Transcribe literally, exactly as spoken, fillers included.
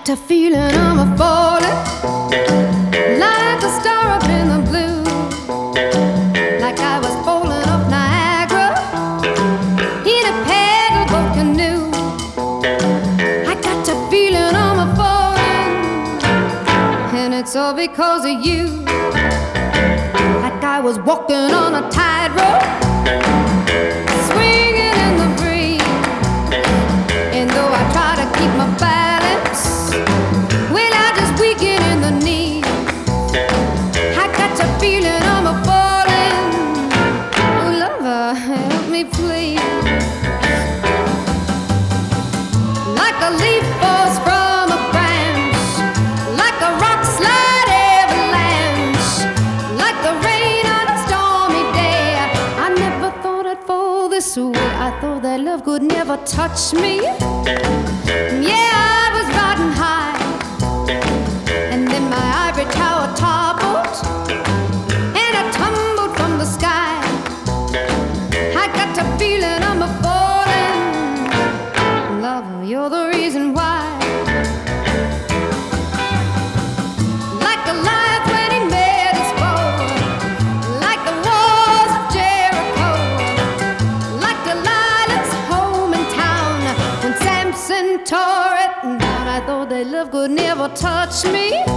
got a feeling I'm a falling, like a star up in the blue, like I was falling off Niagara in a paddleboat canoe. I got a feeling I'm a falling, and it's all because of you. Like I was walking on a tightrope, swinging in the breeze, and though I try to keep my balance, well, I just weaken in the knee. I got a feeling I'm a falling. Oh, lover, help me please. Like a leaf falls from a branch, like a rock slide avalanche, like the rain on a stormy day. I never thought I'd fall this way. I thought that love could never touch me. Yeah, I was riding high, and then my ivory tower toppled, and I tumbled from the sky. I got a feeling I'm a falling. Lover, you're the reason why. Like Goliath when he met his foe, like the walls of Jericho, like Delilah's home in town when Samson tore it down. I thought that love could never touch me.